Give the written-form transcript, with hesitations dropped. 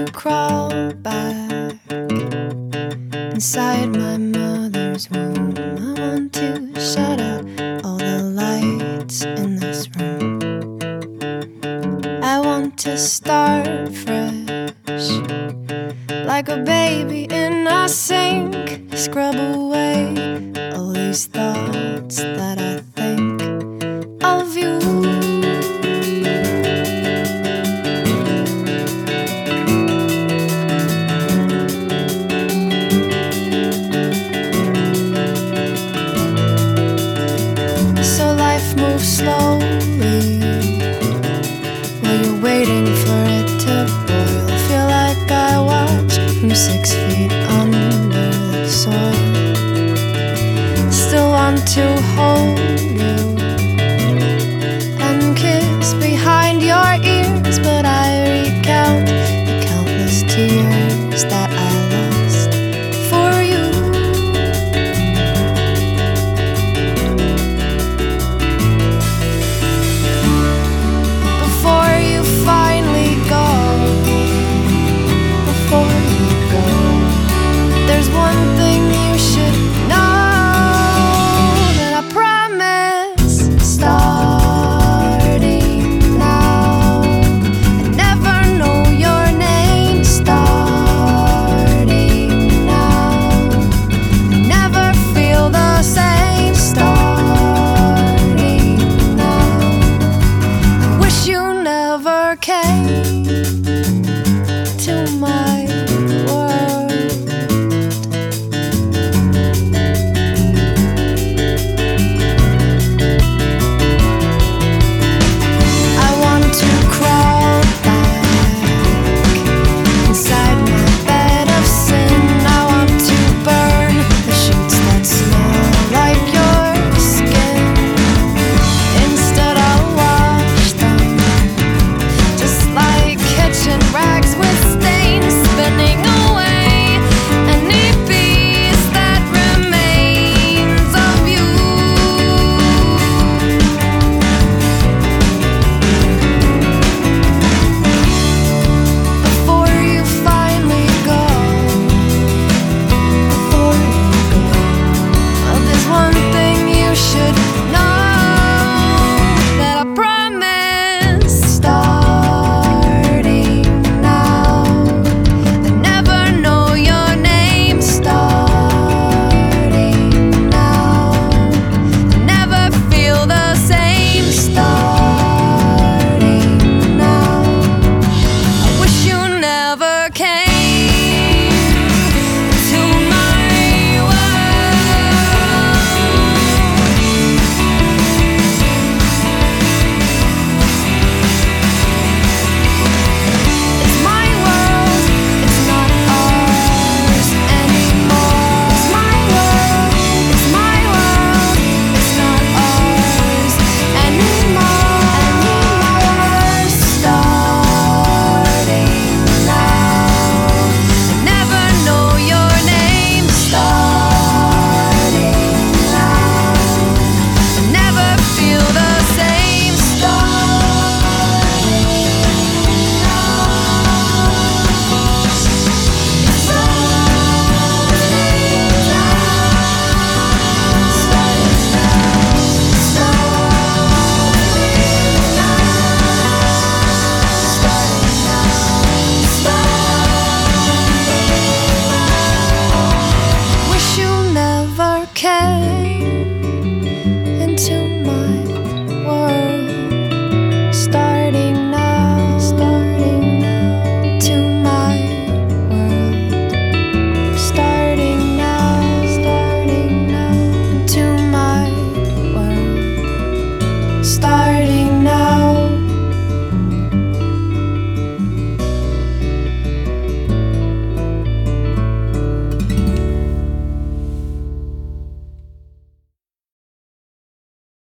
to crawl back inside my mother's womb. I want to shut out all the lights in this room. I want to start fresh, like a baby in a sink. Scrub away all these thoughts that I think of you. So life moves slowly while you're waiting for it to boil. Feel like I watch from 6 feet